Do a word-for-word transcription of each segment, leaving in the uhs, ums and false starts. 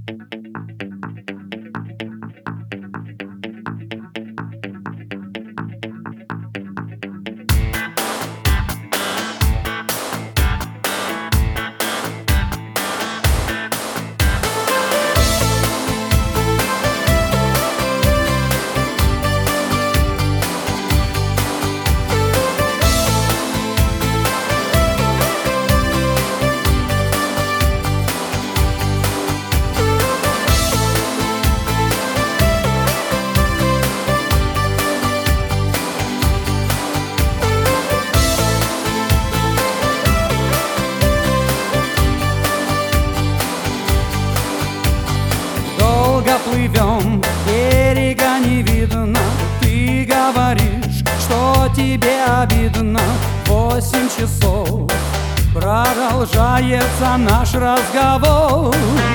Плывем, берега не видно. Ты говоришь, что тебе обидно. Восемь часов продолжается наш разговор.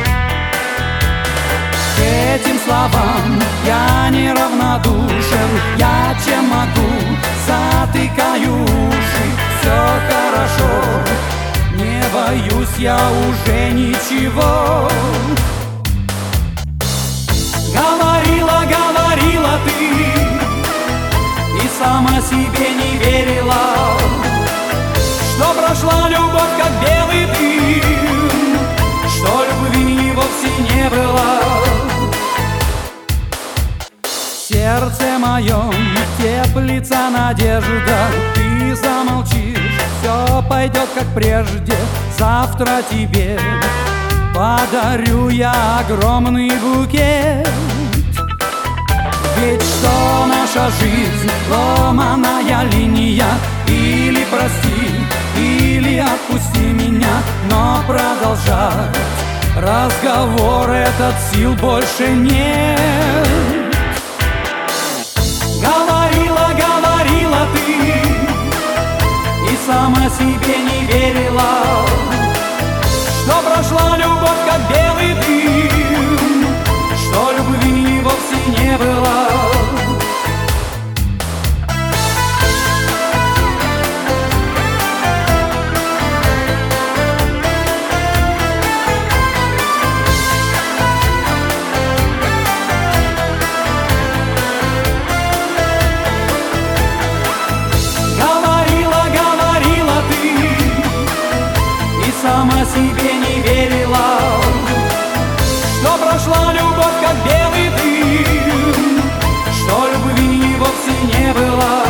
К этим словам я неравнодушен. Я чем могу, затыкаю уши. Все хорошо, не боюсь я уже ничего. Говорила, говорила ты, и сама себе не верила, что прошла любовь, как белый дым, что любви вовсе не было. В сердце моем теплится надежда. Ты замолчишь, все пойдет как прежде. Завтра тебе подарю я огромный букет. Ведь что наша жизнь, ломаная линия. Или прости, или отпусти меня, но продолжать разговор этот сил больше нет. Говорила, говорила ты, и сама себе не верила, что прошла любовь, как белый дым, что любви вовсе не было. Говорила, говорила ты, и сама себе не верила, что прошла любовь, как белый дым, что любви вовсе не было.